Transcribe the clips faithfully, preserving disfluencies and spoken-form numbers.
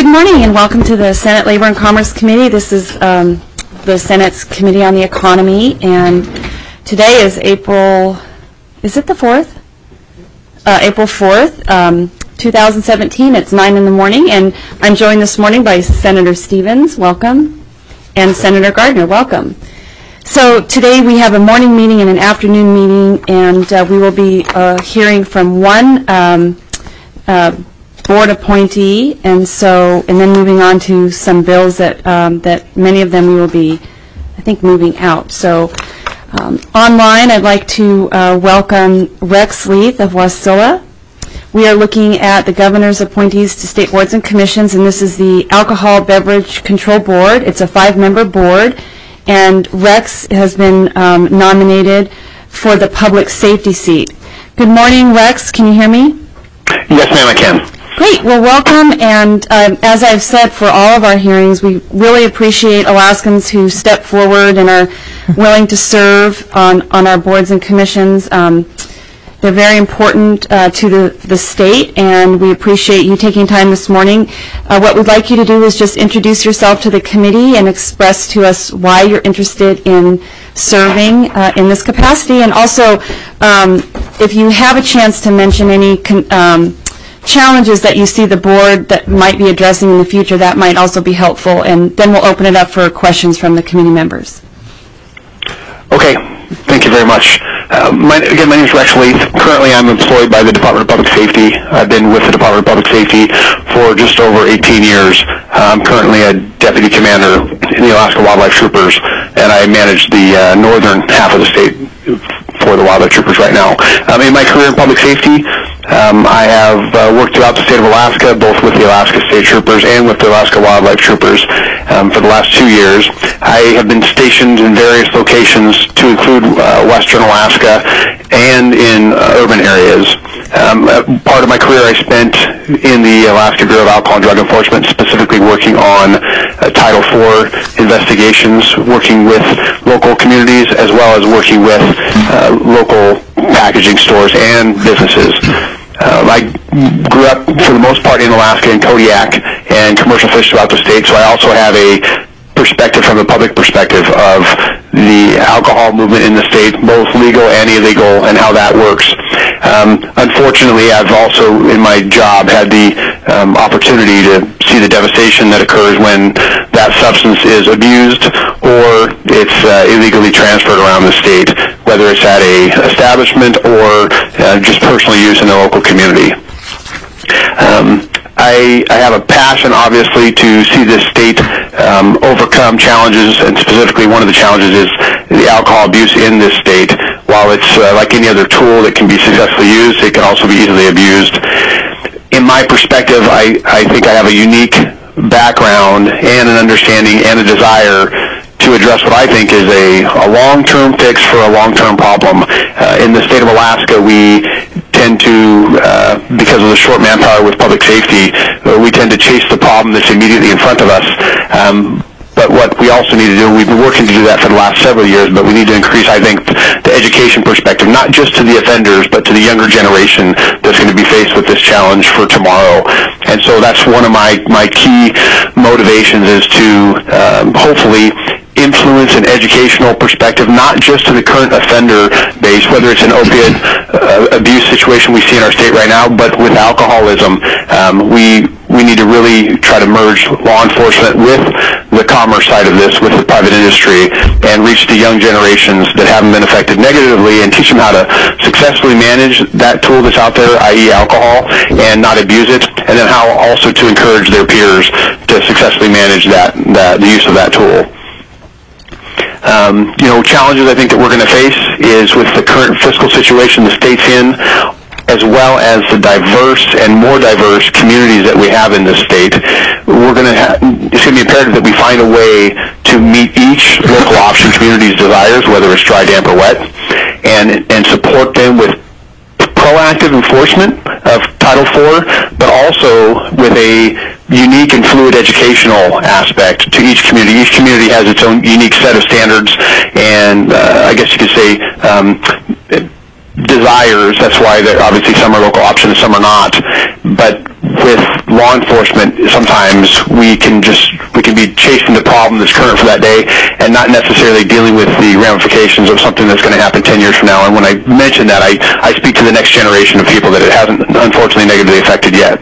Good morning and welcome to the Senate Labor and Commerce Committee. This is um, the Senate's Committee on the Economy, and today is April, is it the fourth? Uh, April fourth, um, two thousand seventeen. It's nine in the morning, and I'm joined this morning by Senator Stevens, welcome, and Senator Gardner, welcome. So today we have a morning meeting and an afternoon meeting, and uh, we will be uh, hearing from one um, uh, board appointee, and so and then moving on to some bills that um, that many of them we will be, I think, moving out. So um, online, I'd like to uh, welcome Rex Leith of Wasilla. We are looking at the governor's appointees to state boards and commissions, and this is the Alcohol Beverage Control Board. It's a five-member board, and Rex has been um, nominated for the public safety seat. Good morning, Rex. Can you hear me? Yes, ma'am, I can. Great. Well, welcome, and um, as I've said for all of our hearings, we really appreciate Alaskans who step forward and are willing to serve on, on our boards and commissions. Um, they're very important uh, to the, the state, and we appreciate you taking time this morning. Uh, what we'd like you to do is just introduce yourself to the committee and express to us why you're interested in serving uh, in this capacity, and also um, if you have a chance to mention any con um, challenges that you see the board that might be addressing in the future, that might also be helpful, and then we'll open it up for questions from the committee members. Okay, thank you very much. Uh, my, again, my name is Rex Leith. Currently, I'm employed by the Department of Public Safety. I've been with the Department of Public Safety for just over eighteen years. I'm currently a deputy commander in the Alaska Wildlife Troopers, and I manage the uh, northern half of the state for the Wildlife Troopers right now. Um, in my career in public safety, um, I have uh, worked throughout the state of Alaska, both with the Alaska State Troopers and with the Alaska Wildlife Troopers um, for the last two years. I have been stationed in various locations to include uh, western Alaska and in uh, urban areas. Um, part of my career I spent in the Alaska Bureau of Alcohol and Drug Enforcement, specifically working on uh, Title four investigations, working with local communities as well as working with uh, local packaging stores and businesses. Uh, I grew up, for the most part, in Alaska, in Kodiak, and commercial fish throughout the state, so I also have a perspective from the public perspective of the alcohol movement in the state, both legal and illegal, and how that works. Um, unfortunately, I've also, in my job, had the um, opportunity to see the devastation that occurs when that substance is abused or it's uh, illegally transferred around the state, whether it's at a establishment or uh, just personal use in the local community. Um, I, I have a passion, obviously, to see this state um, overcome challenges, and specifically one of the challenges is the alcohol abuse in this state. While it's uh, like any other tool that can be successfully used, it can also be easily abused. In my perspective, I, I think I have a unique background and an understanding and a desire to address what I think is a, a long-term fix for a long-term problem. Uh, in the state of Alaska, we tend to, uh, because of the short manpower with public safety, uh, we tend to chase the problem that's immediately in front of us. Um, but what we also need to do, we've been working to do that for the last several years, but we need to increase, I think, the education perspective, not just to the offenders, but to the younger generation that's going to be faced with this challenge for tomorrow. And so that's one of my, my key motivations, is to um, hopefully influence an educational perspective, not just to the current offender base, whether it's an opiate uh, abuse situation we see in our state right now, but with alcoholism. Um, we we need to really try to merge law enforcement with the commerce side of this, with the private industry, and reach the young generations that haven't been affected negatively and teach them how to successfully manage that tool that's out there, that is alcohol, and not abuse it, and then how also to encourage their peers to successfully manage that, that the use of that tool. Um, you know, challenges I think that we're going to face is with the current fiscal situation the state's in, as well as the diverse and more diverse communities that we have in this state. We're going to have, it's going to be imperative that we find a way to meet each local option community's desires, whether it's dry, damp, or wet, and, and support them with proactive enforcement of Title four, but also with a unique and fluid educational aspect to each community. Each community has its own unique set of standards and, uh, I guess you could say, um, desires. That's why there, obviously some are local options, some are not. But with law enforcement, sometimes we can just we can be chasing the problem that's current for that day and not necessarily dealing with the ramifications of something that's going to happen ten years from now. And when I mention that, I, I speak to the next generation of people that it hasn't unfortunately negatively affected yet.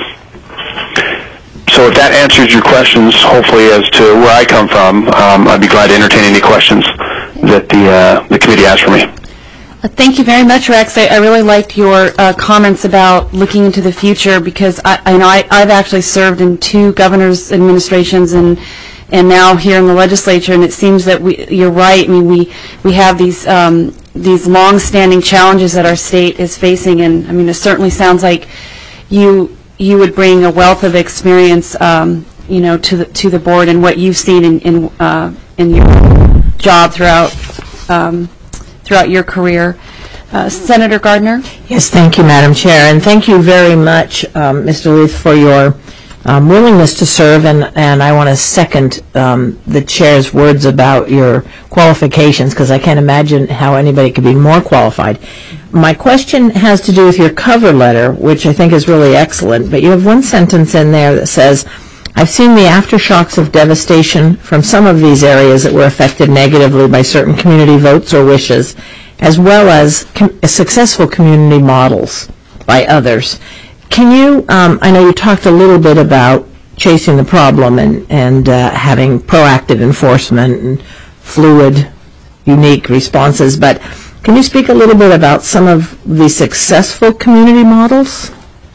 So if that answers your questions, hopefully, as to where I come from, um, I'd be glad to entertain any questions that the uh, the committee has for me. Uh, Thank you very much, Rex. I, I really liked your uh, comments about looking into the future, because I, I know I, I've actually served in two governors' administrations and and now here in the legislature, and it seems that we, you're right. I mean, we we have these um, these long-standing challenges that our state is facing, and I mean, it certainly sounds like you you would bring a wealth of experience, um, you know, to the to the board and what you've seen in in, uh, in your job throughout. Um, throughout your career. Uh, Senator Gardner? Yes, thank you, Madam Chair, and thank you very much, um, Mister Leith, for your um, willingness to serve, and, and I want to second um, the Chair's words about your qualifications, because I can't imagine how anybody could be more qualified. My question has to do with your cover letter, which I think is really excellent, but you have one sentence in there that says, I've seen the aftershocks of devastation from some of these areas that were affected negatively by certain community votes or wishes, as well as com- successful community models by others. Can you, um, I know you talked a little bit about chasing the problem and, and uh, having proactive enforcement and fluid, unique responses, but can you speak a little bit about some of the successful community models?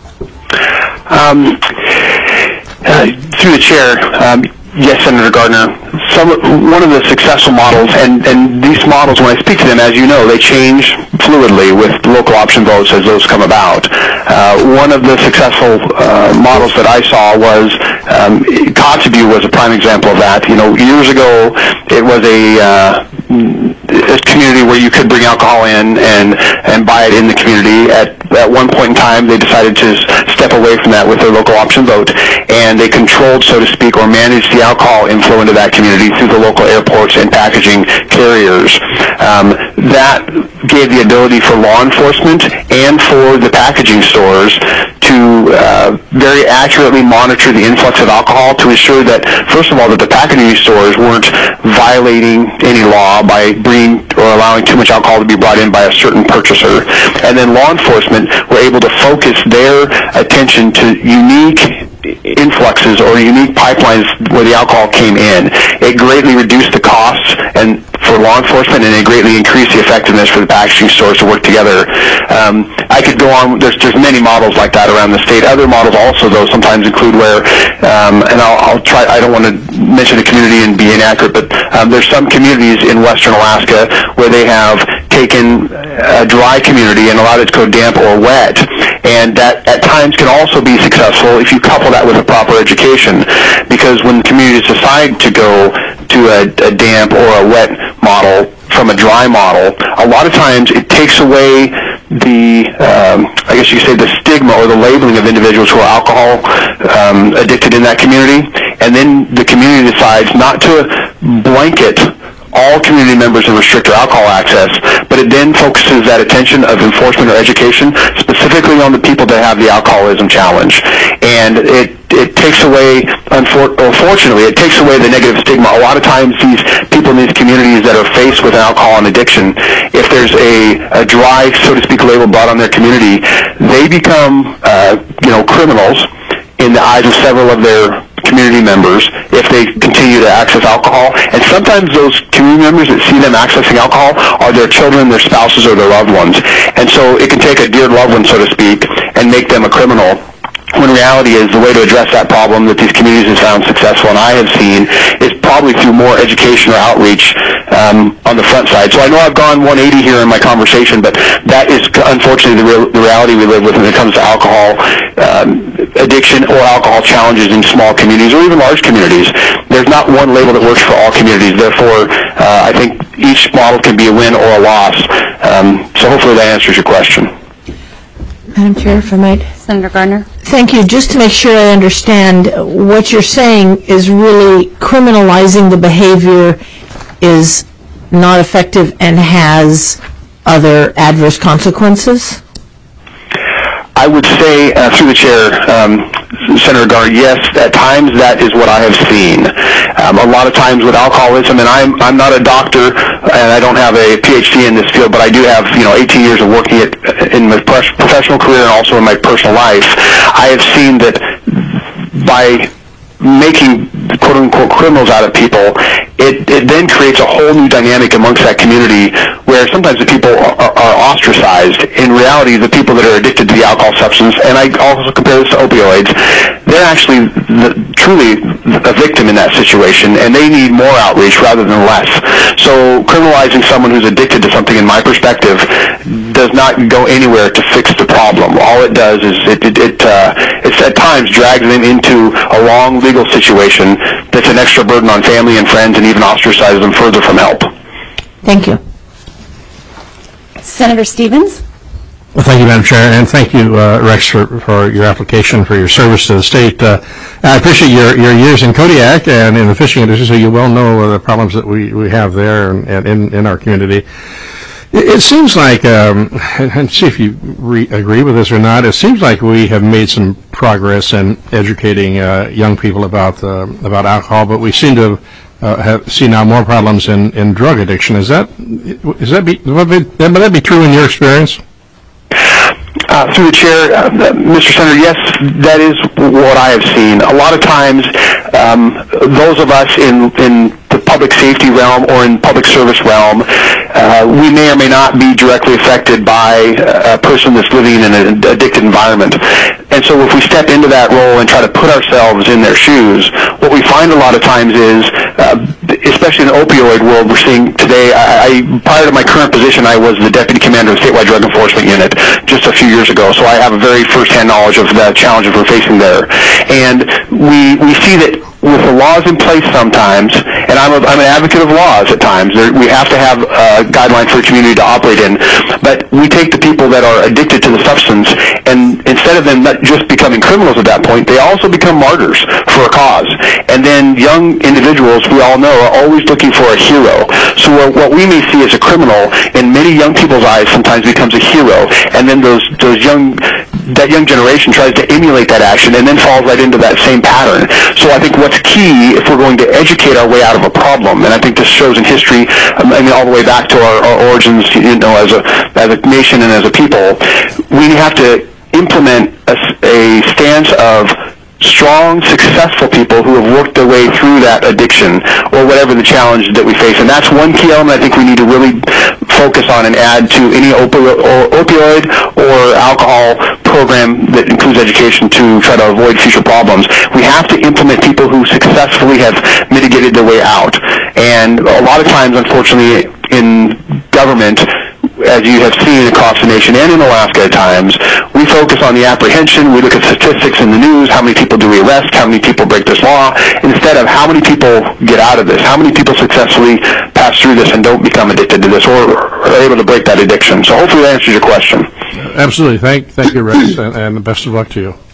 Um, Uh, through the chair, um, yes, Senator Gardner. Some, one of the successful models, and, and these models, when I speak to them, as you know, they change fluidly with local option votes as those come about. Uh, one of the successful uh, models that I saw was um, Kotzebue was a prime example of that. You know, years ago, it was a uh, a community where you could bring alcohol in and and buy it in the community. At at one point in time, they decided to step away from that with their local option vote, and they controlled, so to speak, or managed the alcohol inflow into that community through the local airports and packaging carriers. Um, that gave the ability for law enforcement and for the packaging stores to uh, very accurately monitor the influx of alcohol to ensure that, first of all, that the packaging stores weren't violating any law by bringing or allowing too much alcohol to be brought in by a certain purchaser. And then law enforcement were able to focus their attention to unique influxes or unique pipelines where the alcohol came in. It greatly reduced the costs and for law enforcement, and it greatly increased the effectiveness for the packaging stores to work together. Um, I could go on. There's there's many models like that around the state. Other models also, though, sometimes include where, um, and I'll, I'll try. I don't want to mention a community and be inaccurate, but um, there's some communities in western Alaska where they have taken a dry community and allowed it to go damp or wet, and that at times can also be successful if you couple that with a proper education, because when communities decide to go to a, a damp or a wet model from a dry model, a lot of times it takes away the, um, I guess you could say, the stigma or the labeling of individuals who are alcohol um, addicted in that community, and then the community decides not to blanket all community members and restrict their alcohol access, but it then focuses that attention of enforcement or education specifically on the people that have the alcoholism challenge. And it it takes away, unfor- unfortunately, it takes away the negative stigma. A lot of times these people in these communities that are faced with alcohol and addiction, if there's a, a dry, so to speak, label brought on their community, they become, uh, you know, criminals in the eyes of several of their community members if they continue to access alcohol. And sometimes those community members that see them accessing alcohol are their children, their spouses, or their loved ones. And so it can take a dear loved one, so to speak, and make them a criminal. When reality is the way to address that problem that these communities have found successful, and I have seen, is probably through more education or outreach um, on the front side. So I know I've gone one eighty here in my conversation, but that is unfortunately the, real, the reality we live with when it comes to alcohol um, addiction or alcohol challenges in small communities or even large communities. There's not one label that works for all communities. Therefore, uh, I think each model can be a win or a loss. Um, so hopefully that answers your question. Madam Chair, if I might. Senator Gardner? Thank you. Just to make sure I understand, what you're saying is really criminalizing the behavior is not effective and has other adverse consequences? I would say, uh, through the chair, um, Senator Garrett, yes, at times that is what I have seen. Um, a lot of times with alcoholism, and I'm I'm not a doctor, and I don't have a P H D in this field, but I do have, you know, eighteen years of working it in my professional career and also in my personal life. I have seen that by making quote-unquote criminals out of people, it, it then creates a whole new dynamic amongst that community where sometimes the people are, are ostracized. In reality, the people that are addicted to the alcohol substance, and I also compare this to opioids, they're actually the, truly a victim in that situation, and they need more outreach rather than less. So criminalizing someone who's addicted to something, in my perspective, does not go anywhere to fix the problem. All it does is it, it, it, uh, it at times drags them into a long legal situation that's an extra burden on family and friends and even ostracizes them further from help. Thank you. Senator Stevens? Well, thank you, Madam Chair, and thank you, uh, Rex, for, for your application, for your service to the state. Uh, I appreciate your, your years in Kodiak and in the fishing industry, so you well know the problems that we, we have there and, and in, in our community. It, it seems like, um, and see if you re- agree with this or not, it seems like we have made some progress in educating uh, young people about uh, about alcohol, but we seem to uh, have see now more problems in, in drug addiction. Is that is that be would that be true in your experience? Uh, through the chair, uh, Mister Senator, yes, that is what I have seen. A lot of times, um, those of us in, in the public safety realm or in public service realm, uh, we may or may not be directly affected by a person that's living in an addicted environment. And so if we step into that role and try to put ourselves in their shoes, what we find a lot of times is, uh, especially in the opioid world we're seeing today, I, I, prior to my current position, I was the Deputy Commander of the Statewide Drug Enforcement Unit just a few years ago, so I have a very first-hand knowledge of the challenges we're facing there. And we, we see that with the laws in place sometimes, and I'm, a, I'm an advocate of laws at times, there, we have to have uh, guidelines for a community to operate in, but we take the people that are addicted to the substance, and instead of them not just becoming criminals at that point, they also become martyrs for a cause. And then young individuals, we all know, are always looking for a hero. So what we may see as a criminal, in many young people's eyes, sometimes becomes a hero, and then those, those young that young generation tries to emulate that action and then falls right into that same pattern. So I think what's key, if we're going to educate our way out of a problem, and I think this shows in history, um, I mean, all the way back to our, our origins, you know, as a as a nation and as a people, we have to implement a, a stance of strong, successful people who have worked their way through that addiction or whatever the challenge that we face. And that's one key element I think we need to really focus on and add to any opi- or opioid or alcohol program that includes education to try to avoid future problems. We have to implement people who successfully have mitigated their way out. And a lot of times, unfortunately, in government, as you have seen across the nation and in Alaska at times, we focus on the apprehension, we look at statistics in the news, how many people do we arrest, how many people break this law, instead of how many people get out of this, how many people successfully pass through this and don't become addicted to this or are able to break that addiction. So hopefully that answers your question. Absolutely. Thank, thank you, Rex, and, and best of luck to you.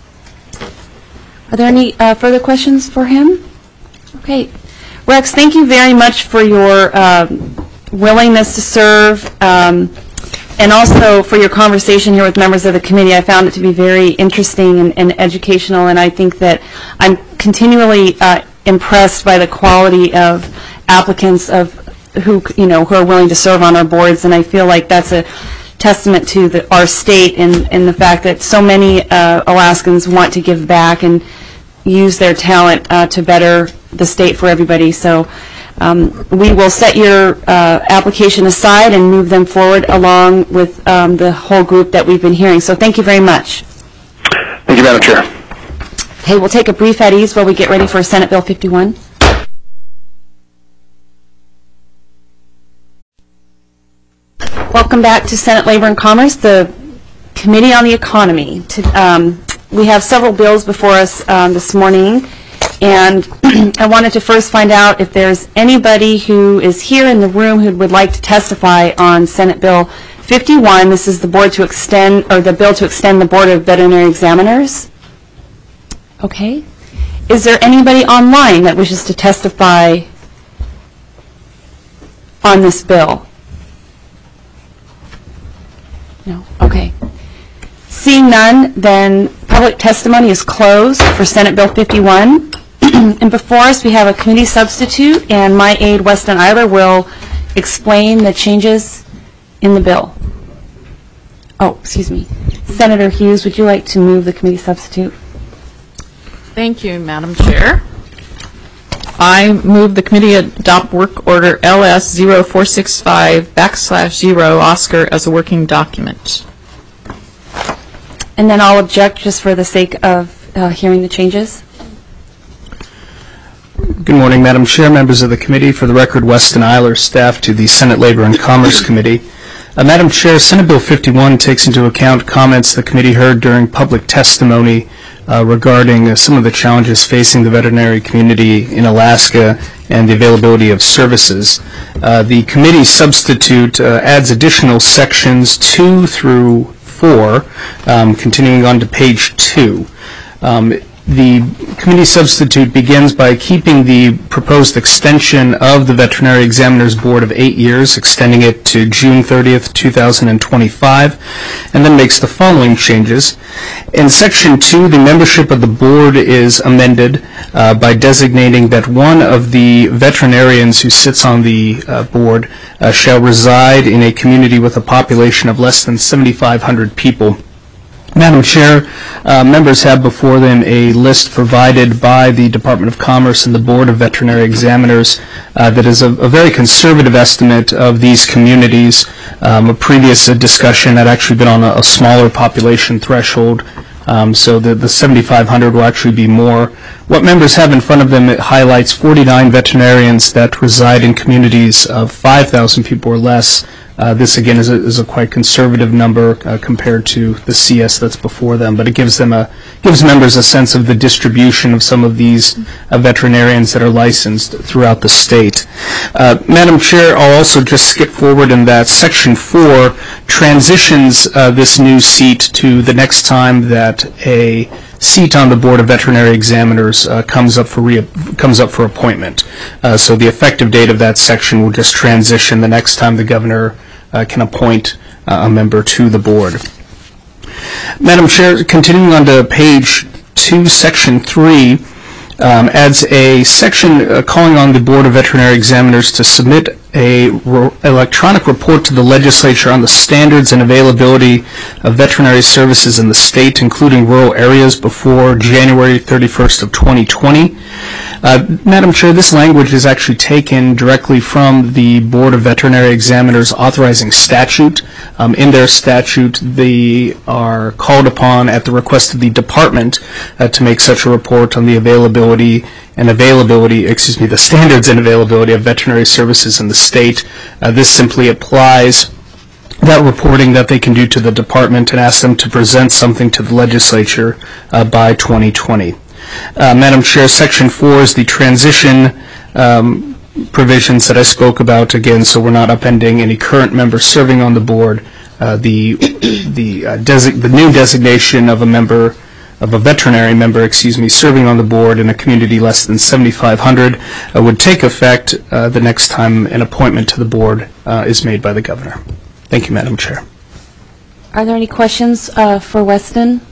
Are there any uh, further questions for him? Okay. Rex, thank you very much for your uh, willingness to serve, um, and also for your conversation here with members of the committee. I found it to be very interesting and, and educational, and I think that I'm continually uh, impressed by the quality of applicants of who you know who are willing to serve on our boards, and I feel like that's a testament to the, our state and, and the fact that so many uh, Alaskans want to give back and use their talent uh, to better the state for everybody. So um, we will set your uh, application aside and move them forward along with um, the whole group that we've been hearing. So thank you very much. Thank you, Madam Chair. Okay, we'll take a brief at ease while we get ready for Senate Bill fifty-one. Welcome back to Senate Labor and Commerce, the Committee on the Economy. To, um, we have several bills before us um, this morning, and I wanted to first find out if there's anybody who is here in the room who would like to testify on Senate Bill fifty-one. This is the board to extend, or the bill to extend the Board of Veterinary Examiners. Okay. Is there anybody online that wishes to testify on this bill? No? Okay. Seeing none, then public testimony is closed for Senate Bill fifty-one. And before us, we have a committee substitute, and my aide, Weston Eiler, will explain the changes in the bill. Oh, excuse me. Senator Hughes, would you like to move the committee substitute? Thank you, Madam Chair. I move the committee adopt work order L S zero four six five backslash zero Oscar as a working document. And then I'll object just for the sake of uh, hearing the changes. Good morning, Madam Chair, members of the committee. For the record, Weston Eiler, staff to the Senate Labor and Commerce Committee. Uh, Madam Chair, Senate Bill fifty-one takes into account comments the committee heard during public testimony uh, regarding uh, some of the challenges facing the veterinary community in Alaska and the availability of services. Uh, the committee substitute uh, adds additional sections two through four, um, continuing on to page two. Um, The committee substitute begins by keeping the proposed extension of the Veterinary Examiners Board of eight years, extending it to June thirtieth, two thousand twenty-five, and then makes the following changes. In Section two, the membership of the board is amended uh, by designating that one of the veterinarians who sits on the uh, board uh, shall reside in a community with a population of less than seventy-five hundred people. Madam Chair, uh, members have before them a list provided by the Department of Commerce and the Board of Veterinary Examiners uh, that is a, a very conservative estimate of these communities. Um, a previous uh, discussion had actually been on a, a smaller population threshold, um, so the, the seventy-five hundred will actually be more. What members have in front of them, it highlights forty-nine veterinarians that reside in communities of five thousand people or less. Uh, this, again, is a, is a quite conservative number uh, compared to the C S that's before them, but it gives them a gives members a sense of the distribution of some of these uh, veterinarians that are licensed throughout the state. Uh, Madam Chair, I'll also just skip forward in that Section four transitions uh, this new seat to the next time that a seat on the Board of Veterinary Examiners uh, comes up for re comes up for appointment. Uh, so the effective date of that section will just transition the next time the governor uh, can appoint uh, a member to the board. Madam Chair, continuing on to page two, section three, um, adds a section uh, calling on the Board of Veterinary Examiners to submit a electronic report to the legislature on the standards and availability of veterinary services in the state, including rural areas, before January thirty-first of twenty twenty. Uh, Madam Chair, this language is actually taken directly from the Board of Veterinary Examiners authorizing statute. Um, in their statute, they are called upon at the request of the department uh, to make such a report on the availability and availability, excuse me, the standards and availability of veterinary services in the state. Uh, this simply applies that reporting that they can do to the department and ask them to present something to the legislature uh, by twenty twenty. Uh, Madam Chair, Section four is the transition um, provisions that I spoke about again, so we're not upending any current members serving on the board. Uh, the the, uh, the new designation of a member of a veterinary member, excuse me, serving on the board in a community less than seventy-five hundred uh, would take effect uh, the next time an appointment to the board uh, is made by the governor. Thank you, Madam Chair. Are there any questions uh, for Weston?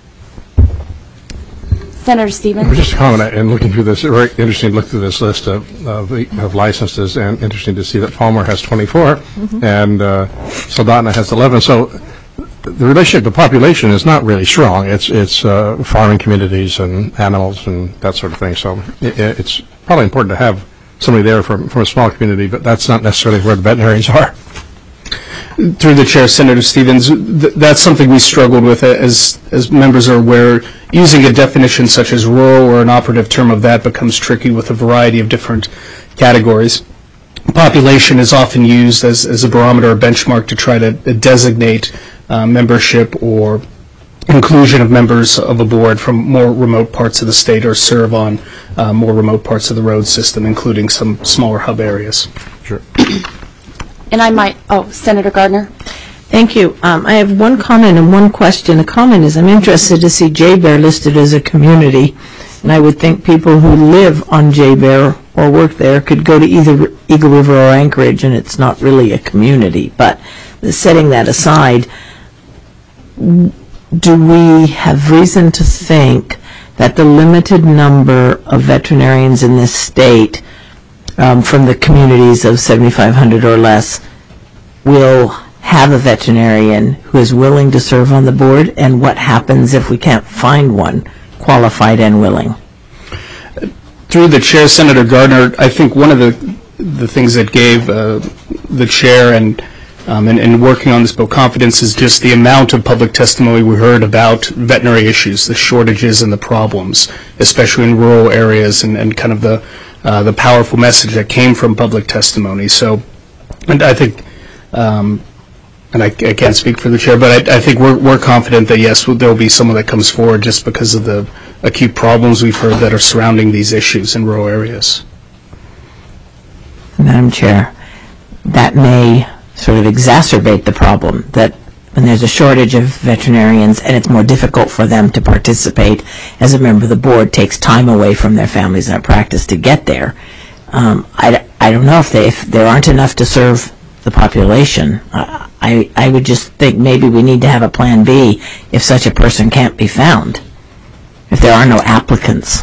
Senator Stevens. Just a comment, and looking through this, very interesting to look through this list of, of, of licenses, and interesting to see that Palmer has twenty-four, mm-hmm. and uh, Soldotna has eleven. So the relationship to population is not really strong. It's it's uh, farming communities and animals and that sort of thing. So it, it's probably important to have somebody there from, from a small community, but that's not necessarily where the veterinarians are. Through the chair, Senator Stevens, th that's something we struggled with, as as members are aware. Using a definition such as rural or an operative term of that becomes tricky with a variety of different categories. Population is often used as, as a barometer or benchmark to try to designate uh, membership or inclusion of members of a board from more remote parts of the state or serve on uh, more remote parts of the road system, including some smaller hub areas. Sure. And I might, oh, Senator Gardner. Thank you. Um, I have one comment and one question. The comment is I'm interested to see J-Bear listed as a community, and I would think people who live on J-Bear or work there could go to either Eagle River or Anchorage, and it's not really a community. But setting that aside, do we have reason to think that the limited number of veterinarians in this state um, from the communities of seventy-five hundred or less will have a veterinarian who is willing to serve on the board, and what happens if we can't find one qualified and willing? Through the chair, Senator Gardner, I think one of the the things that gave uh, the chair and um, in, in working on this bill confidence is just the amount of public testimony we heard about veterinary issues, the shortages and the problems, especially in rural areas, and, and kind of the uh, the powerful message that came from public testimony. So, and I think, um, and I, I can't speak for the chair, but I, I think we're we're confident that yes, there will be someone that comes forward just because of the acute problems we've heard that are surrounding these issues in rural areas. Madam Chair, that may sort of exacerbate the problem that when there's a shortage of veterinarians and it's more difficult for them to participate as a member of the board, takes time away from their families and their practice to get there. Um, I, I don't know if, they, if there aren't enough to serve the population. Uh, I, I would just think maybe we need to have a plan B if such a person can't be found, if there are no applicants.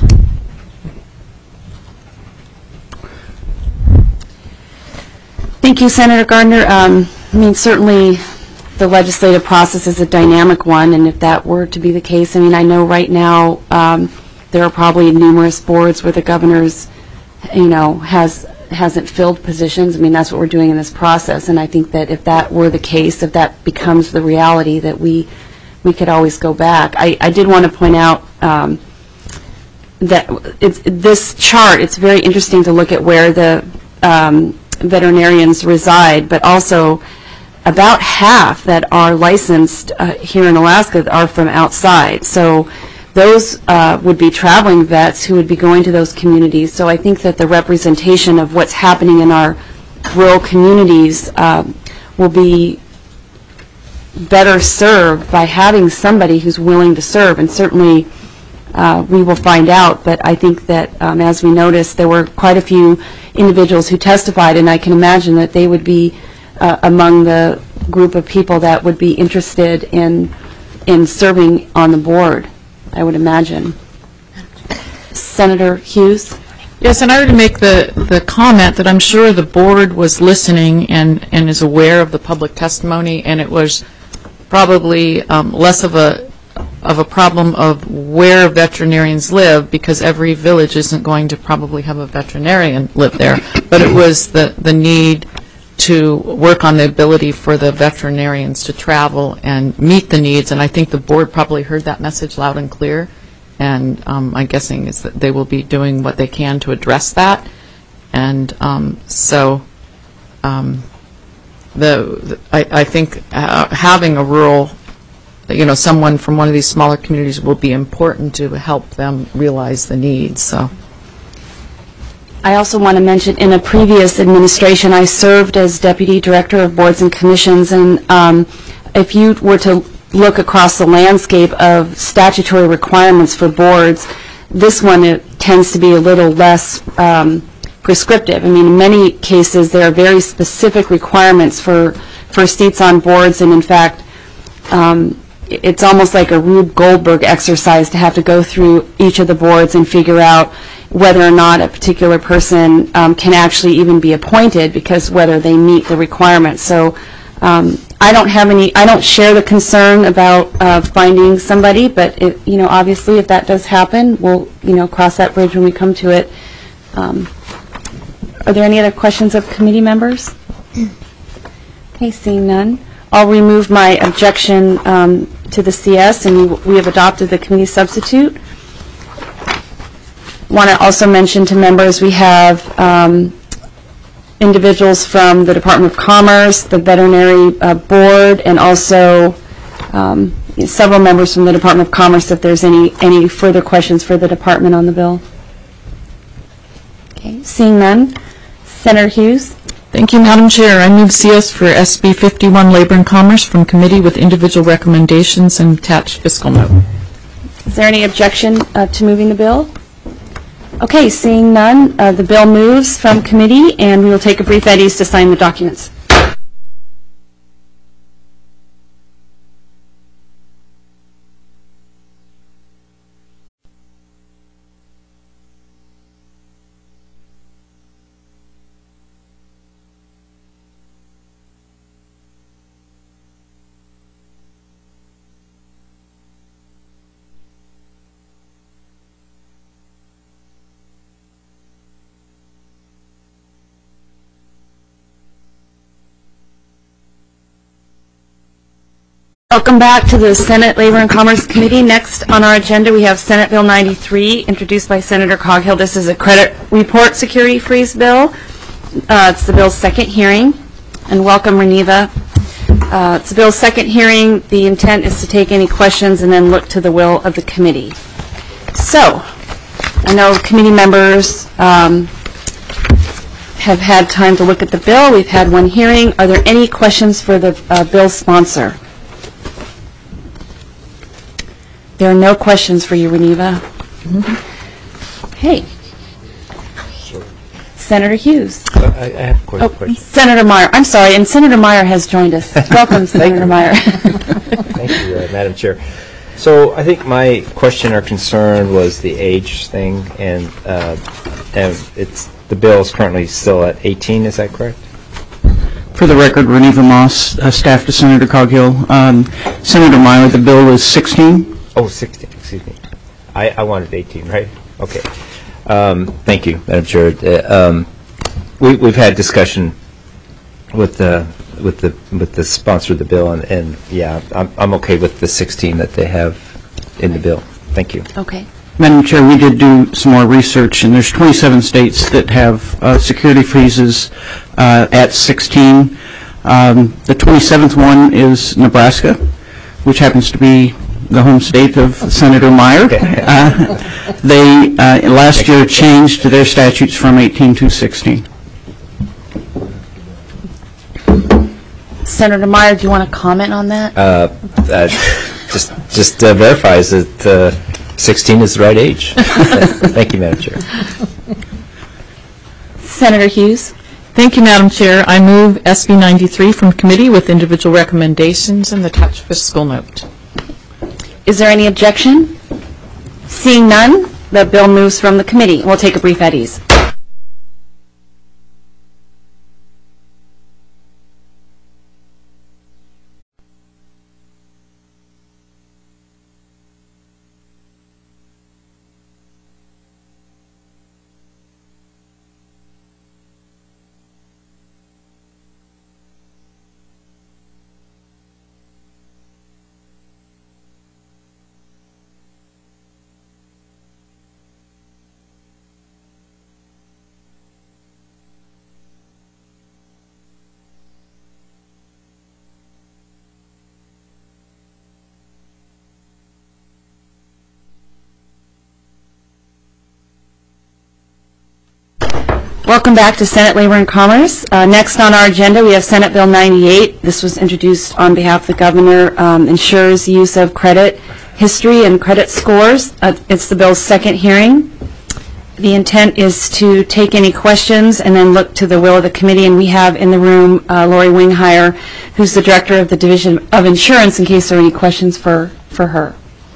Thank you, Senator Gardner. Um, I mean, certainly the legislative process is a dynamic one, and if that were to be the case, I mean, I know right now um, there are probably numerous boards where the governor's, you know, has, hasn't filled positions. I mean, that's what we're doing in this process, and I think that if that were the case, if that becomes the reality, that we we could always go back. I, I did want to point out um, that it's, this chart, it's very interesting to look at where the um, veterinarians reside, but also about half that are licensed uh, here in Alaska are from outside. So those uh, would be traveling vets who would be going to those communities. So I think that the representation of what's happening in our rural communities uh, will be better served by having somebody who's willing to serve, and certainly uh, we will find out. But I think that um, as we noticed, there were quite a few individuals who testified, and I can imagine that they would be uh, among the group of people that would be interested in in serving on the board, I would imagine. Senator Hughes? Yes, and I would make the, the comment that I'm sure the board was listening and, and is aware of the public testimony, and it was probably um, less of a of a problem of where veterinarians live, because every village isn't going to probably have a veterinarian live there, but it was the, the need to work on the ability for the veterinarians to travel and meet the needs, and I think the board probably heard that message loud and clear, and um, I'm guessing is that they will be doing what they can to address that, and um, so um, the, the I, I think uh, having a rural, you know, someone from one of these smaller communities will be important to help them realize the needs. So. I also want to mention, in a previous administration, I served as Deputy Director of Boards and Commissions, and um, if you were to look across the landscape of statutory requirements for boards, this one it tends to be a little less um, prescriptive. I mean, in many cases, there are very specific requirements for, for seats on boards, and in fact, um, it's almost like a Rube Goldberg exercise to have to go through each of the boards and figure out whether or not a particular person um, can actually even be appointed, because whether they meet the requirements. So um, I don't have any, I don't share the concern about uh, finding somebody, but it, you know, obviously if that does happen, we'll, you know, cross that bridge when we come to it. Um, are there any other questions of committee members? Okay, seeing none. I'll remove my objection um, to the C S, and we, we have adopted the committee substitute. Want to also mention to members we have um, individuals from the Department of Commerce, the Veterinary uh, Board, and also um, several members from the Department of Commerce if there's any, any further questions for the department on the bill. Okay, seeing none. Senator Hughes? Thank you, Madam Chair. I move C S for S B fifty-one, Labor and Commerce, from committee with individual recommendations and attached fiscal note. Is there any objection uh, to moving the bill? Okay, seeing none, uh, the bill moves from committee, and we will take a brief eddies to sign the documents. Welcome back to the Senate Labor and Commerce Committee. Next on our agenda, we have Senate Bill ninety-three, introduced by Senator Coghill. This is a credit report security freeze bill. Uh, it's the bill's second hearing. And welcome, Reneva. Uh, it's the bill's second hearing. The intent is to take any questions and then look to the will of the committee. So, I know committee members um, have had time to look at the bill. We've had one hearing. Are there any questions for the uh, bill's sponsor? There are no questions for you, Reneva. Mm-hmm. Hey. Senator Hughes. Uh, I, I have a quick oh, question. Senator Meyer. I'm sorry, and Senator Meyer has joined us. Welcome, Senator Meyer. Thank you, uh, Madam Chair. So I think my question or concern was the age thing, and, uh, and it's the bill is currently still at eighteen. Is that correct? For the record, Reneva Moss, uh, staff to Senator Coghill. Um, Senator Meyer, the bill is sixteen. Oh, sixteen. Excuse me. I, I wanted eighteen, right? Okay. Um, thank you, Madam Chair. Uh, um, we, we've had discussion with the with the with the sponsor of the bill, and, and yeah, I'm I'm okay with the sixteen that they have in the bill. Thank you. Okay. Madam Chair, we did do some more research, and there's twenty-seven states that have uh, security freezes uh, at sixteen. Um, the twenty-seventh one is Nebraska, which happens to be the home state of Senator Meyer. Okay. Uh, they uh, last year changed their statutes from eighteen to sixteen. Senator Meyer, do you want to comment on that? Uh, uh, just just uh, verifies that uh, sixteen is the right age. Thank you, Madam Chair. Senator Hughes. Thank you, Madam Chair. I move S B ninety-three from committee with individual recommendations and the attached fiscal note. Is there any objection? Seeing none, the bill moves from the committee. We'll take a brief at ease. Welcome back to Senate Labor and Commerce. Uh, next on our agenda, we have Senate Bill ninety-eight. This was introduced on behalf of the governor. Um, ensures the use of credit history and credit scores. Uh, it's the bill's second hearing. The intent is to take any questions and then look to the will of the committee. And we have in the room uh, Lori Winghire, who's the director of the Division of Insurance, in case there are any questions for, for her.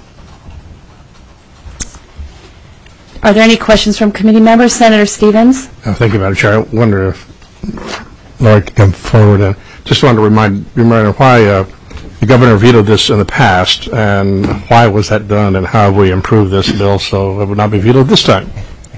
Are there any questions from committee members? Senator Stevens? Uh, thank you, Madam Chair. I wonder if Laura could come forward. And just wanted to remind, remind why uh, the governor vetoed this in the past, and why was that done, and how have we improved this bill so it would not be vetoed this time?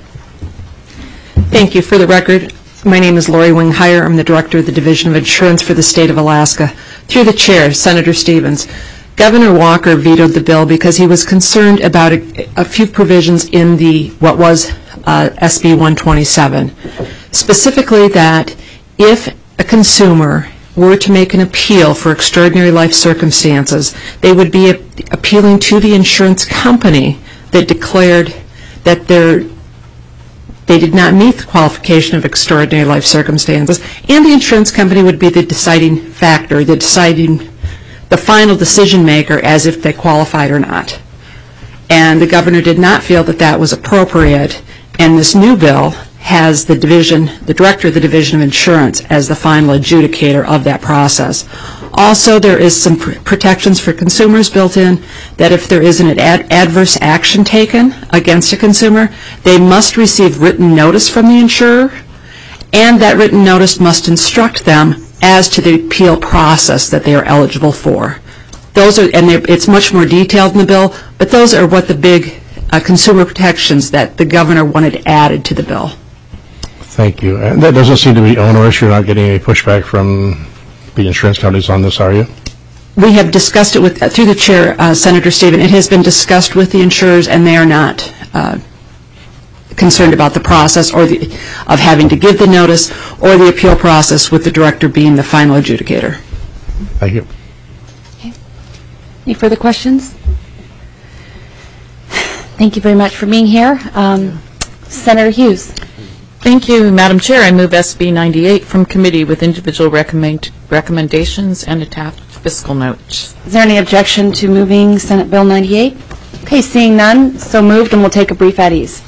Thank you. For the record, my name is Lori Winghire. I'm the director of the Division of Insurance for the state of Alaska. Through the chair, Senator Stevens, Governor Walker vetoed the bill because he was concerned about a, a few provisions in the what was uh, S B one twenty-seven, specifically that if a consumer were to make an appeal for extraordinary life circumstances, they would be a- appealing to the insurance company that declared that they're they did not meet the qualification of extraordinary life circumstances, and the insurance company would be the deciding factor, the deciding, the final decision maker as if they qualified or not. And the governor did not feel that that was appropriate, and this new bill has the division, the director of the Division of Insurance as the final adjudicator of that process. Also, there is some pr- protections for consumers built in that if there is an ad- adverse action taken against a consumer, they must receive written notice from the insurer, and that written notice must instruct them as to the appeal process that they are eligible for. Those are, and it's much more detailed in the bill, but those are what the big uh, consumer protections that the governor wanted added to the bill. Thank you. And that doesn't seem to be onerous. You're not getting any pushback from the insurance companies on this, are you? we have discussed it with, uh, through the chair, uh, Senator Stevens. It has been discussed with the insurers, and they are not uh, concerned about the process or the, of having to give the notice or the appeal process, with the director being the final adjudicator. Thank you. Okay. Any further questions? Thank you very much for being here. Um, Senator Hughes. Thank you, Madam Chair. I move S B ninety-eight from committee with individual recommend recommendations and attached fiscal notes. Is there any objection to moving Senate Bill ninety-eight? Okay, seeing none, so moved, and we'll take a brief at ease.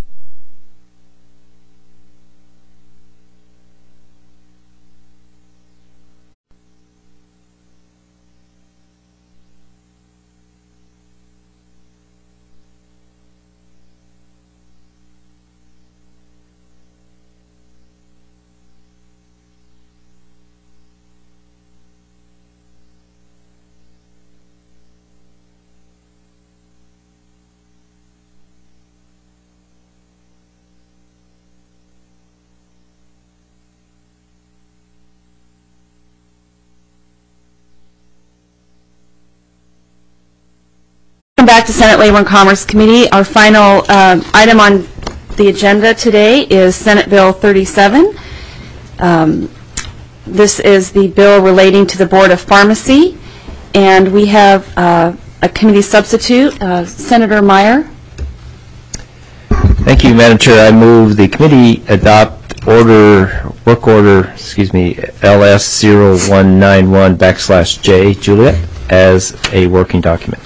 Welcome back to Senate Labor and Commerce Committee. Our final uh, item on the agenda today is Senate Bill thirty-seven. Um, this is the bill relating to the Board of Pharmacy, and we have uh, a committee substitute, uh, Senator Meyer. Thank you, Madam Chair. I move the committee adopt order, work order, excuse me, L S zero one nine one backslash J, Juliet, as a working document.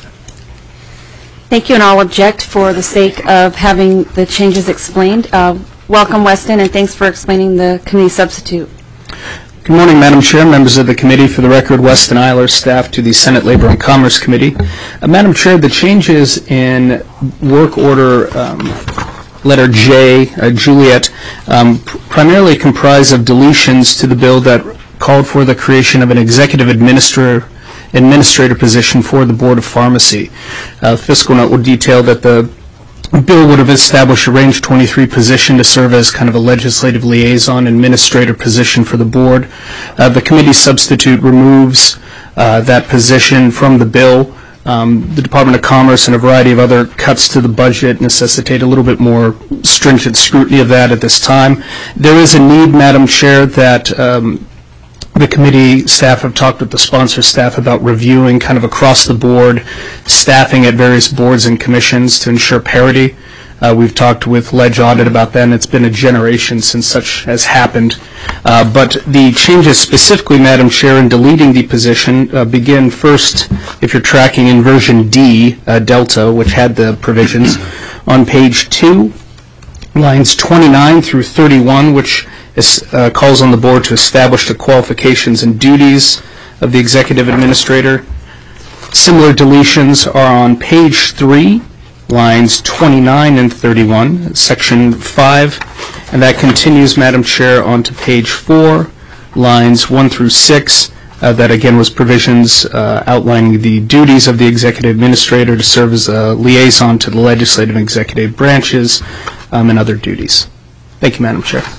Thank you, and I'll object for the sake of having the changes explained. Uh, welcome, Weston, and thanks for explaining the committee substitute. Good morning, Madam Chair, members of the committee. For the record, Weston Eiler, staff to the Senate Labor and Commerce Committee. Uh, Madam Chair, the changes in work order um, letter J, uh, Juliet, um, pr primarily comprise of deletions to the bill that called for the creation of an executive administrator administrator position for the Board of Pharmacy. Uh, fiscal note will detail that the bill would have established a range twenty-three position to serve as kind of a legislative liaison administrator position for the board. Uh, the committee substitute removes uh, that position from the bill. Um, the Department of Commerce and a variety of other cuts to the budget necessitate a little bit more stringent scrutiny of that at this time. There is a need, Madam Chair, that um, the committee staff have talked with the sponsor staff about reviewing kind of across the board staffing at various boards and commissions to ensure parity. Uh, we've talked with Ledge Audit about that, and it's been a generation since such has happened. Uh, but the changes specifically, Madam Chair, in deleting the position uh, begin first, if you're tracking in version D, uh, Delta, which had the provisions, on page two, lines twenty-nine through thirty-one, which is, uh, calls on the board to establish the qualifications and duties of the executive administrator. Similar deletions are on page three, lines twenty-nine and thirty-one, section five, and that continues, Madam Chair, onto page four, lines one through six. Uh, that again was provisions uh, outlining the duties of the executive administrator to serve as a liaison to the legislative and executive branches um, and other duties. Thank you, Madam Chair.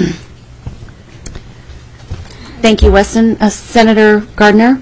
Thank you, Weston. Uh, Senator Gardner.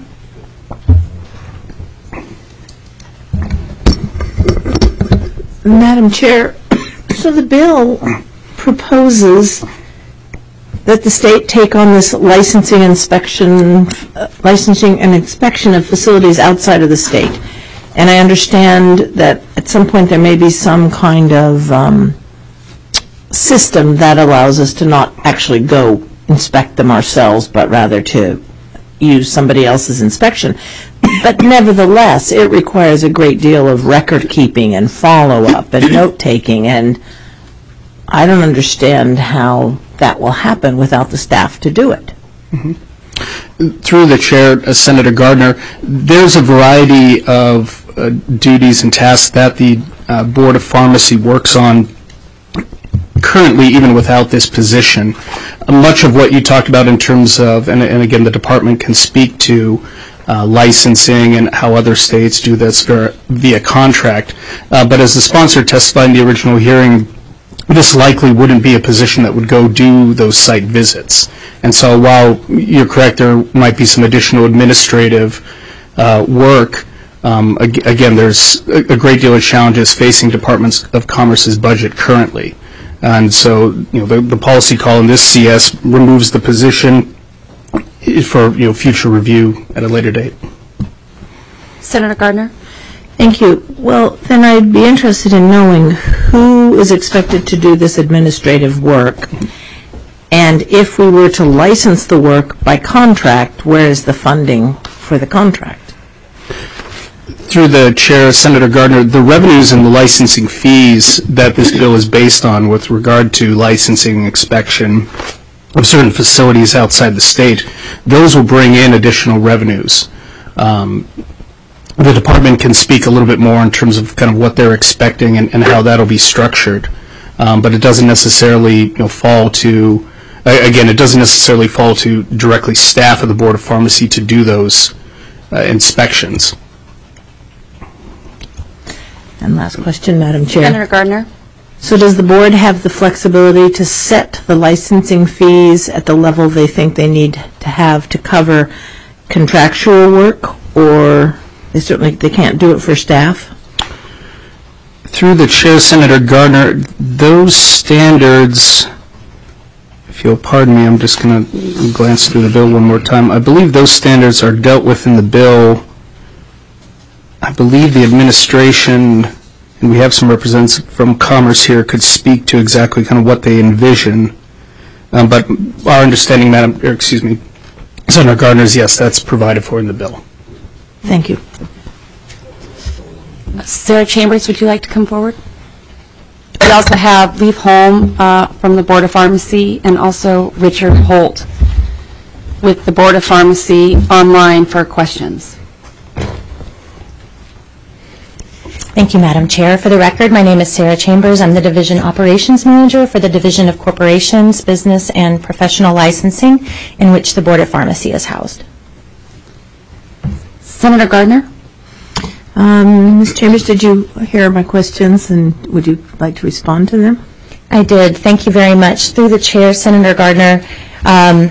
Madam Chair, so the bill proposes that the state take on this licensing inspection, uh, licensing and inspection of facilities outside of the state. And I understand that at some point there may be some kind of um, system that allows us to not actually go inspect them ourselves, but rather to use somebody else's inspection. But nevertheless, it requires a great deal of record keeping and follow-up and note-taking, and I don't understand how that will happen without the staff to do it. Mm-hmm. Through the chair, uh, Senator Gardner, there's a variety of uh, duties and tasks that the uh, Board of Pharmacy works on currently, even without this position. Uh, much of what you talked about in terms of, and, and again, the department can speak to uh, licensing and how other states do this via, via contract. Uh, but as the sponsor testified in the original hearing, this likely wouldn't be a position that would go do those site visits. And so while you're correct, there might be some additional administrative uh, work, um, ag- again, there's a, a great deal of challenges facing Departments of Commerce's budget currently. And so, you know, the, the policy call in this C S removes the position for, you know, future review at a later date. Senator Gardner? Thank you. Well, then I'd be interested in knowing who is expected to do this administrative work, and if we were to license the work by contract, where is the funding for the contract? Through the chair, Senator Gardner, the revenues and the licensing fees that this bill is based on with regard to licensing and inspection of certain facilities outside the state, those will bring in additional revenues. Um, the department can speak a little bit more in terms of kind of what they're expecting and, and how that'll be structured. Um, but it doesn't necessarily, you know, fall to, again, it doesn't necessarily fall to directly staff of the Board of Pharmacy to do those uh, inspections. And last question, Madam Chair. Senator Gardner? So does the board have the flexibility to set the licensing fees at the level they think they need to have to cover contractual work, or they certainly they can't do it for staff? Through the chair, Senator Gardner, those standards, if you'll pardon me, I'm just going to glance through the bill one more time. I believe those standards are dealt with in the bill. I believe the administration, and we have some representatives from Commerce here, could speak to exactly kind of what they envision. Um, but our understanding, Madam, or excuse me, Senator Gardner, is yes, that's provided for in the bill. Thank you. Sarah Chambers, would you like to come forward? We also have Leif Holm uh, from the Board of Pharmacy, and also Richard Holt with the Board of Pharmacy online for questions. Thank you, Madam Chair. For the record, my name is Sarah Chambers. I'm the Division Operations Manager for the Division of Corporations, Business, and Professional Licensing, in which the Board of Pharmacy is housed. Senator Gardner? Um, Miz Chambers, did you hear my questions, and would you like to respond to them? I did. Thank you very much. Through the chair, Senator Gardner, um,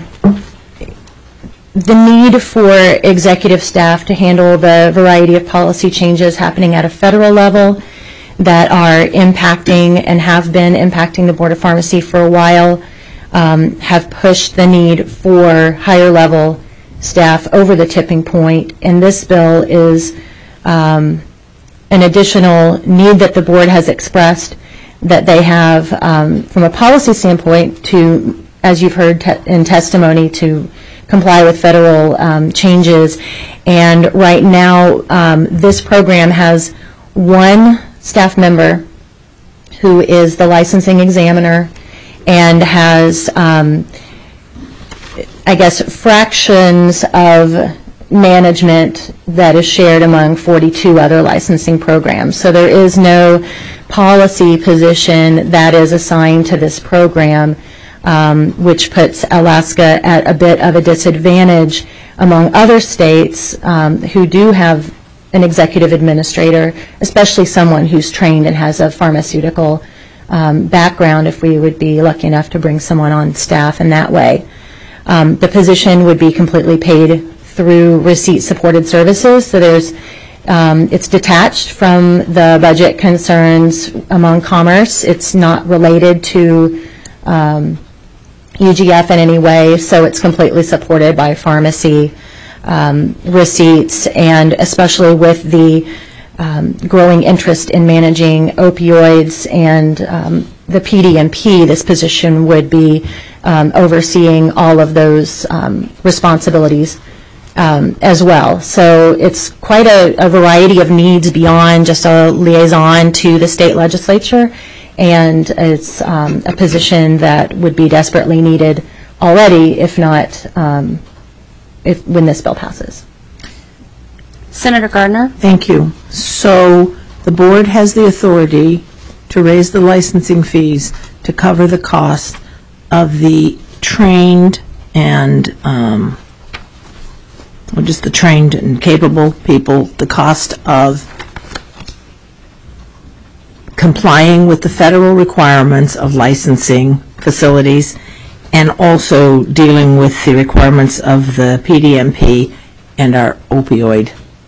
the need for executive staff to handle the variety of policy changes happening at a federal level that are impacting and have been impacting the Board of Pharmacy for a while um, have pushed the need for higher level staff over the tipping point. And this bill is um, an additional need that the board has expressed that they have um, from a policy standpoint to, as you've heard te- in testimony, to comply with federal um, changes. And right now, um, this program has one staff member who is the licensing examiner and has, um, I guess, fractions of management that is shared among forty-two other licensing programs. So there is no policy position that is assigned to this program, Um, which puts Alaska at a bit of a disadvantage among other states um, who do have an executive administrator, especially someone who's trained and has a pharmaceutical um, background, if we would be lucky enough to bring someone on staff in that way. Um, the position would be completely paid through receipt-supported services, so there's um, it's detached from the budget concerns among Commerce. It's not related to um, U G F in any way, so it's completely supported by pharmacy um, receipts, and especially with the um, growing interest in managing opioids and um, the P D M P, this position would be um, overseeing all of those um, responsibilities um, as well. So it's quite a, a variety of needs beyond just a liaison to the state legislature, and it's um, a position that would be desperately needed already, if not um, if when this bill passes. Senator Gardner? Thank you. So the board has the authority to raise the licensing fees to cover the cost of the trained and, um, well, just the trained and capable people, the cost of complying with the federal requirements of licensing facilities, and also dealing with the requirements of the P D M P and our opioid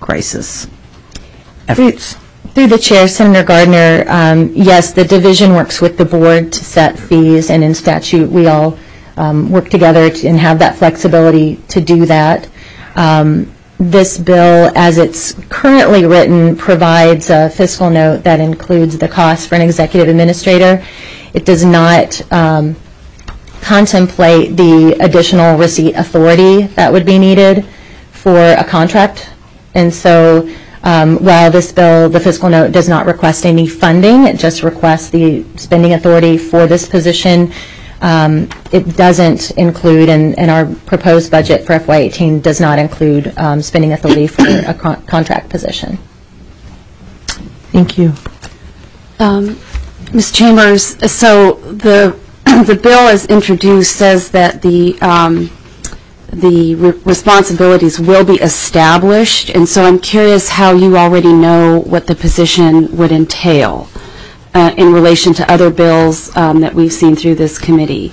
crisis Through, efforts. through the chair, Senator Gardner, um, yes, the division works with the board to set fees, and in statute, we all um, work together to, and have that flexibility to do that. Um, this bill, as it's currently written, provides a fiscal note that includes the cost for an executive administrator. It does not um, contemplate the additional receipt authority that would be needed for a contract. And so um, while this bill, the fiscal note, does not request any funding, it just requests the spending authority for this position. Um, it doesn't include, and, and our proposed budget for F Y eighteen does not include um, spending authority for a con contract position. Thank you. Um, Miz Chambers, so the the bill as introduced says that the um, the re responsibilities will be established, and so I'm curious how you already know what the position would entail uh, in relation to other bills um, that we've seen through this committee.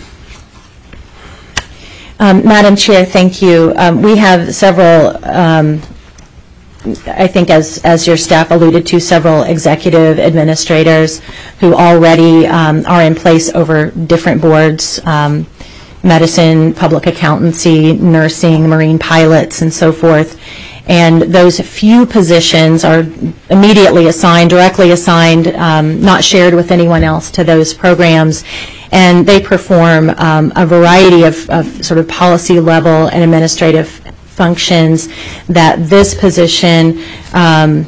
Um, Madam Chair, thank you. Um, we have several, um, I think as, as your staff alluded to, several executive administrators who already um, are in place over different boards, um, medicine, public accountancy, nursing, marine pilots, and so forth. And those few positions are immediately assigned, directly assigned, um, not shared with anyone else to those programs. And they perform um, a variety of, of sort of policy level and administrative functions that this position um,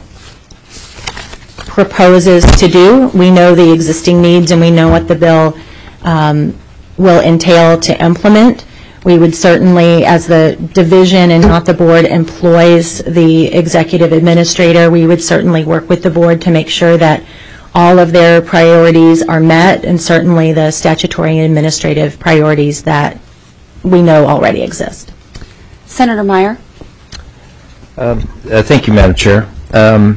proposes to do. We know the existing needs and we know what the bill um, will entail to implement. We would certainly, as the division and not the board employs the executive administrator, we would certainly work with the board to make sure that all of their priorities are met, and certainly the statutory and administrative priorities that we know already exist. Senator Meyer. Um, uh, thank you, Madam Chair. Um,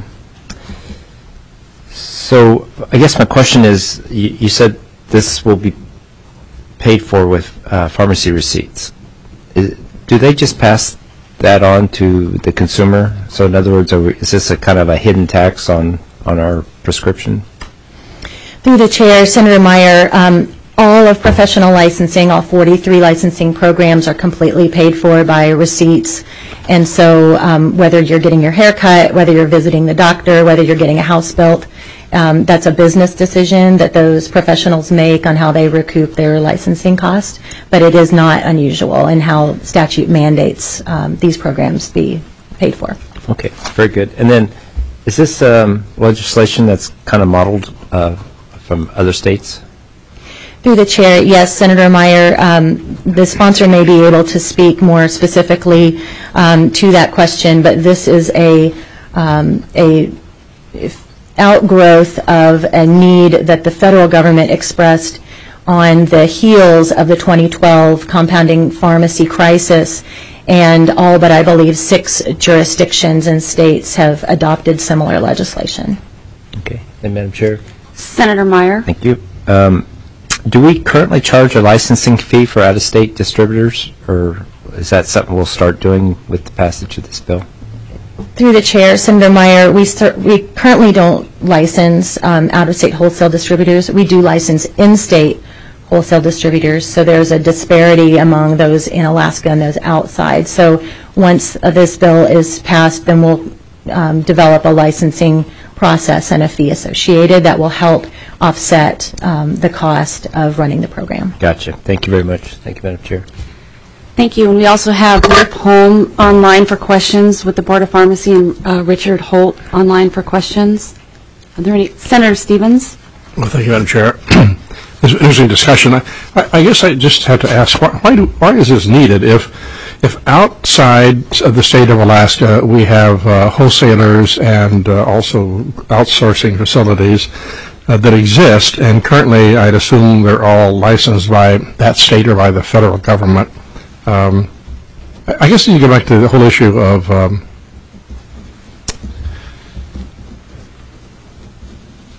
so I guess my question is, you, you said this will be paid for with uh, pharmacy receipts. Is, do they just pass that on to the consumer? So in other words, are we, is this a kind of a hidden tax on, on our prescription? Through the chair, Senator Meyer, um, all of professional licensing, all forty-three licensing programs are completely paid for by receipts. And so um, whether you're getting your hair cut, whether you're visiting the doctor, whether you're getting a house built, um, that's a business decision that those professionals make on how they recoup their licensing cost. But it is not unusual in how statute mandates um, these programs be paid for. Okay, very good. And then is this um, legislation that's kind of modeled uh, from other states? Through the chair, yes, Senator Meyer, um, the sponsor may be able to speak more specifically um, to that question, but this is a, um, a outgrowth of a need that the federal government expressed on the heels of the twenty twelve compounding pharmacy crisis, and all but I believe six jurisdictions and states have adopted similar legislation. Okay, and Madam Chair? Senator Meyer. Thank you. Um, do we currently charge a licensing fee for out-of-state distributors, or is that something we'll start doing with the passage of this bill? Through the chair, Senator Meyer, we, start, we currently don't license um, out-of-state wholesale distributors. We do license in-state wholesale distributors, so there's a disparity among those in Alaska and those outside. So once uh, this bill is passed, then we'll um, develop a licensing process and a fee associated that will help offset um, the cost of running the program. Gotcha. Thank you very much. Thank you, Madam Chair. Thank you. And we also have Rip Holm online for questions with the Board of Pharmacy, and uh, Richard Holt online for questions. Are there any? Senator Stevens. Well, thank you, Madam Chair. This is an interesting discussion. I, I guess I just have to ask, why, why, do, why is this needed? If, if outside of the state of Alaska we have uh, wholesalers and uh, also outsourcing facilities uh, that exist, and currently I'd assume they're all licensed by that state or by the federal government, um, I guess you go back to the whole issue of um,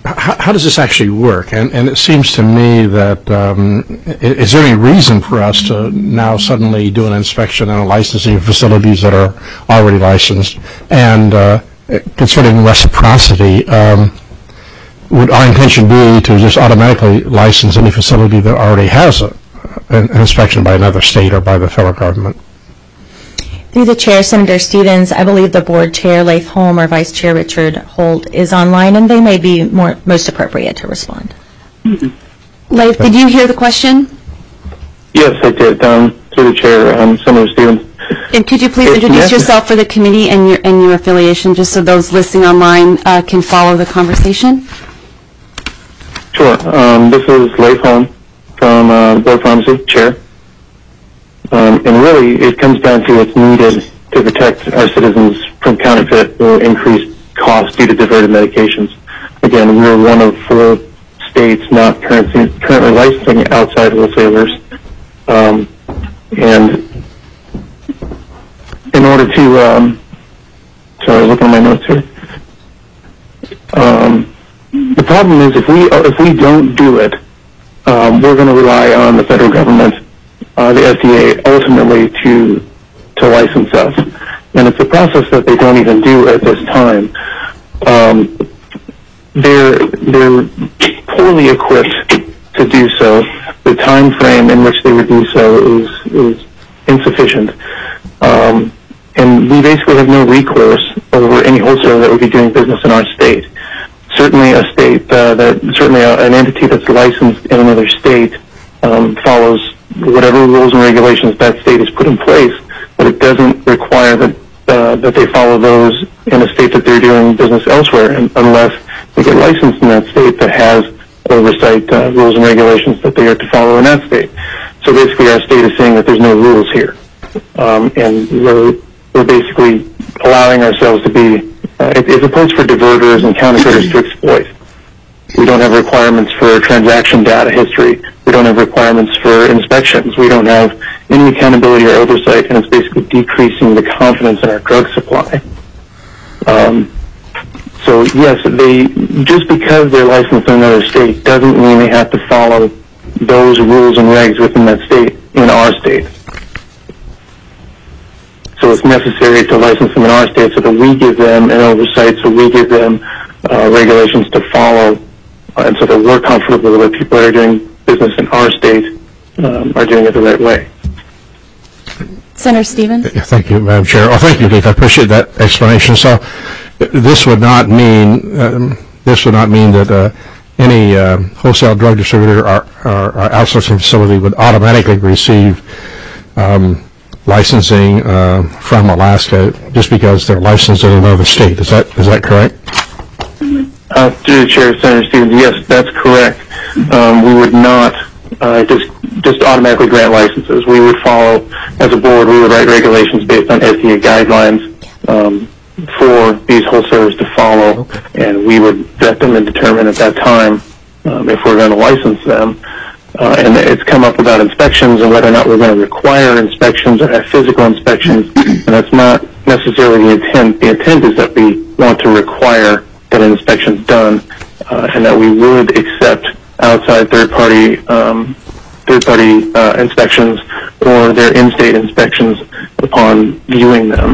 how, how does this actually work? And, and it seems to me that, um, is there any reason for us to now suddenly do an inspection and a licensing of facilities that are already licensed? And uh, concerning reciprocity, um, would our intention be to just automatically license any facility that already has a, an, an inspection by another state or by the federal government? Through the chair, Senator Stevens, I believe the board chair, Leif Holm, or Vice Chair Richard Holt is online, and they may be more most appropriate to respond. Mm-hmm. Leif, did you hear the question? Yes, I did. Um, through the chair, um, Senator Stevens. And could you please introduce yourself for the committee and your and your affiliation, just so those listening online uh, can follow the conversation? Sure. Um, this is Leif Holm from uh, Board Pharmacy, Chair. Um, and really, it comes down to what's needed to protect our citizens from counterfeit or increased costs due to diverted medications. Again, we're one of four states not currently, currently licensing outside wholesalers. Um, and in order to, um, sorry, looking at my notes here. Um, the problem is if we if we don't do it, um, we're going to rely on the federal government, Uh, the F D A, ultimately to to license us, and it's a process that they don't even do at this time. Um, they're they're poorly equipped to do so. The time frame in which they would do so is is insufficient, um, and we basically have no recourse over any wholesaler that would be doing business in our state. Certainly, a state uh, that certainly a, an entity that's licensed in another state um, follows whatever rules and regulations that state has put in place, but it doesn't require that uh, that they follow those in a state that they're doing business elsewhere, and, unless they get licensed in that state that has oversight uh, rules and regulations that they are to follow in that state. So basically, our state is saying that there's no rules here, um, and we're we're basically allowing ourselves to be uh, it, it's a place for diverters and counterfeiters to exploit. We don't have requirements for transaction data history. We don't have requirements for inspections. We don't have any accountability or oversight, and it's basically decreasing the confidence in our drug supply. Um, so yes, they just because they're licensed in another state doesn't mean they have to follow those rules and regs within that state in our state. So it's necessary to license them in our state so that we give them an oversight, so we give them uh, regulations to follow, and so that we're comfortable that people that are doing business in our state um, are doing it the right way. Senator Stevens? Thank you, Madam Chair. Oh, thank you, Leif. I appreciate that explanation. So, this would not mean um, this would not mean that uh, any uh, wholesale drug distributor or, or, or outsourcing facility would automatically receive um, licensing uh, from Alaska just because they're licensed in another state. Is that is that correct? Uh, through the chair, Senator Stevens, yes, that's correct. Um, we would not uh, just just automatically grant licenses. We would follow, as a board, we would write regulations based on F D A guidelines um, for these wholesalers to follow, and we would vet them and determine at that time um, if we're going to license them. Uh, and it's come up about inspections and whether or not we're going to require inspections or have physical inspections, and that's not necessarily the intent. The intent is that we want to require that an inspection's done, uh, and that we would accept outside third-party um, third-party uh, inspections or their in-state inspections upon viewing them.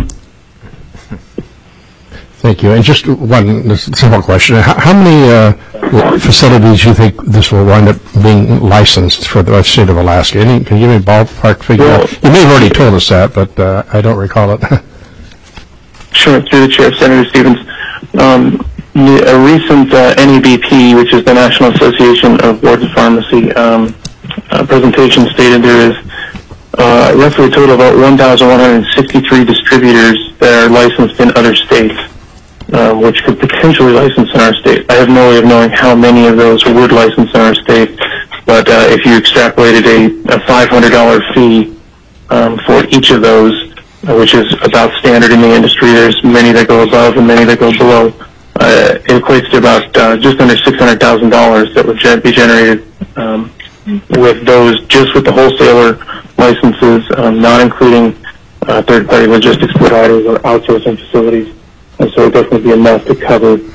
Thank you. And just one simple question: How, how many uh, facilities do you think this will wind up being licensed for the state of Alaska? Any, can you give me a ballpark figure? Well, you may have already told us that, but uh, I don't recall it. Sure. Through the chair, Senator Stevens. Um, A recent uh, N A B P, which is the National Association of Boards of Pharmacy, um, uh, presentation stated there is uh, roughly a total of about one thousand one hundred sixty-three distributors that are licensed in other states, uh, which could potentially license in our state. I have no way of knowing how many of those would license in our state, but uh, if you extrapolated a, a five hundred dollars fee um, for each of those, uh, which is about standard in the industry, there's many that go above and many that go below. Uh, it equates to about uh, just under six hundred thousand dollars that would gen- be generated um, with those, just with the wholesaler licenses, um, not including uh, third-party logistics providers or outsourcing facilities. And so it would definitely be enough to cover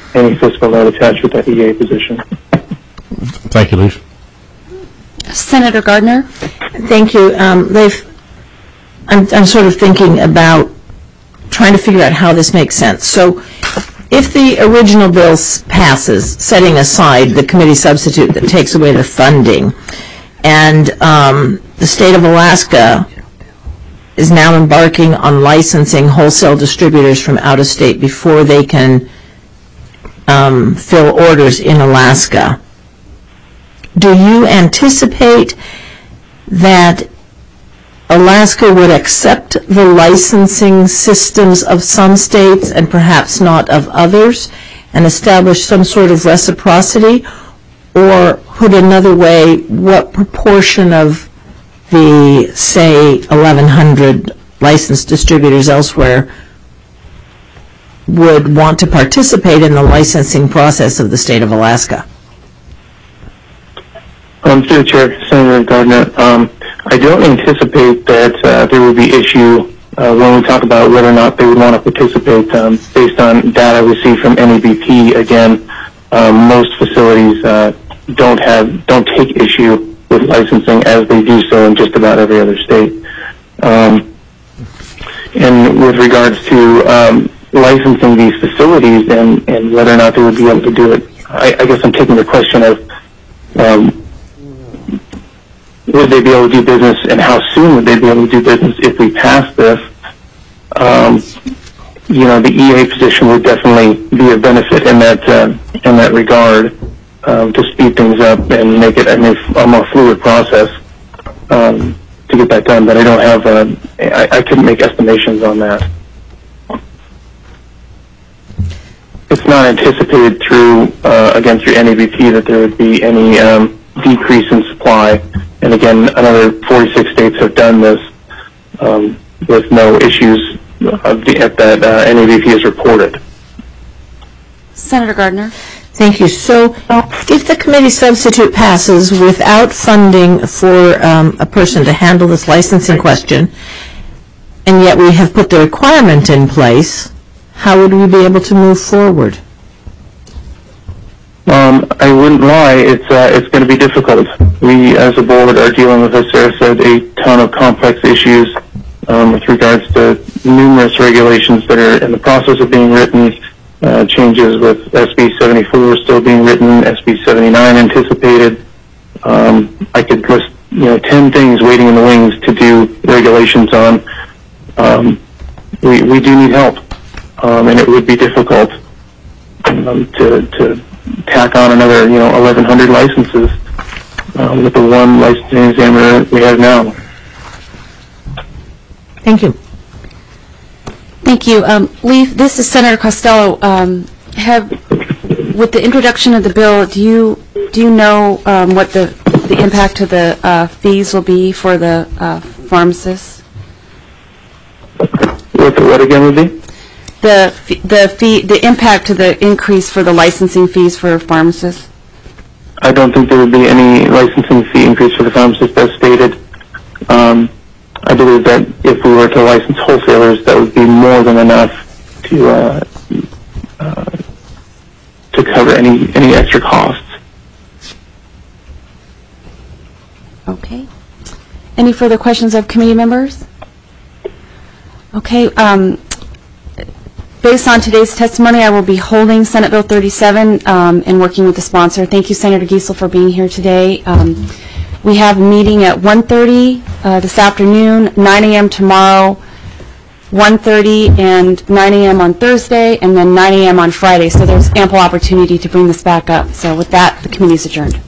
any fiscal note attached with that E A position. Thank you, Leif. Senator Gardner? Thank you. Um, Leif, I'm, I'm sort of thinking about trying to figure out how this makes sense. So if the original bill s- passes, setting aside the committee substitute that takes away the funding, and um, the state of Alaska is now embarking on licensing wholesale distributors from out of state before they can um, fill orders in Alaska, do you anticipate that Alaska would accept the licensing systems of some states and perhaps not of others and establish some sort of reciprocity? Or put another way, what proportion of the, say, eleven hundred licensed distributors elsewhere would want to participate in the licensing process of the state of Alaska? Um, through the Chair, Senator Gardner, um, I don't anticipate that uh, there will be issue uh, when we talk about whether or not they would want to participate um, based on data received from N A B P. Again, um, most facilities uh, don't have don't take issue with licensing as they do so in just about every other state. Um, and with regards to um, licensing these facilities and, and whether or not they would be able to do it, I, I guess I'm taking the question of um, would they be able to do business, and how soon would they be able to do business if we pass this? Um, you know, the E A position would definitely be a benefit in that uh, in that regard um, to speed things up and make it a, a more fluid process um, to get that done. But I don't have, uh, I, I couldn't make estimations on that. It's not anticipated through, uh, again, through N A B P that there would be any um, decrease in supply. And again, another forty-six states have done this um, with no issues of the, at that uh, N A B P is reported. Senator Gardner? Thank you. So if the committee substitute passes without funding for um, a person to handle this licensing question, and yet we have put the requirement in place, how would we be able to move forward? Um, I wouldn't lie, it's uh, it's going to be difficult. We, as a board, are dealing with, as Sarah said, a ton of complex issues um, with regards to numerous regulations that are in the process of being written, uh, changes with S B seventy-four still being written, S B seventy-nine anticipated. Um, I could list, you know, ten things waiting in the wings to do regulations on. Um, we we do need help, um, and it would be difficult um, to to. tack on another, you know, eleven hundred licenses um, with the one licensing examiner we have now. Thank you. Thank you. Um, Leif, this is Senator Costello. Um, have, with the introduction of the bill, do you do you know um, what the the impact to the uh, fees will be for the uh, pharmacists? What the what again would be? The the fee, the impact to the increase for the licensing fees for pharmacists? I don't think there would be any licensing fee increase for the pharmacists as stated. Um, I believe that if we were to license wholesalers, that would be more than enough to uh, uh, to cover any any extra costs. Okay. Any further questions of committee members? Okay. Um, Based on today's testimony, I will be holding Senate Bill thirty-seven um, and working with the sponsor. Thank you, Senator Giesel, for being here today. Um, we have a meeting at one thirty uh, this afternoon, nine a.m. tomorrow, one thirty and nine a.m. on Thursday, and then nine a.m. on Friday. So there's ample opportunity to bring this back up. So with that, the committee is adjourned.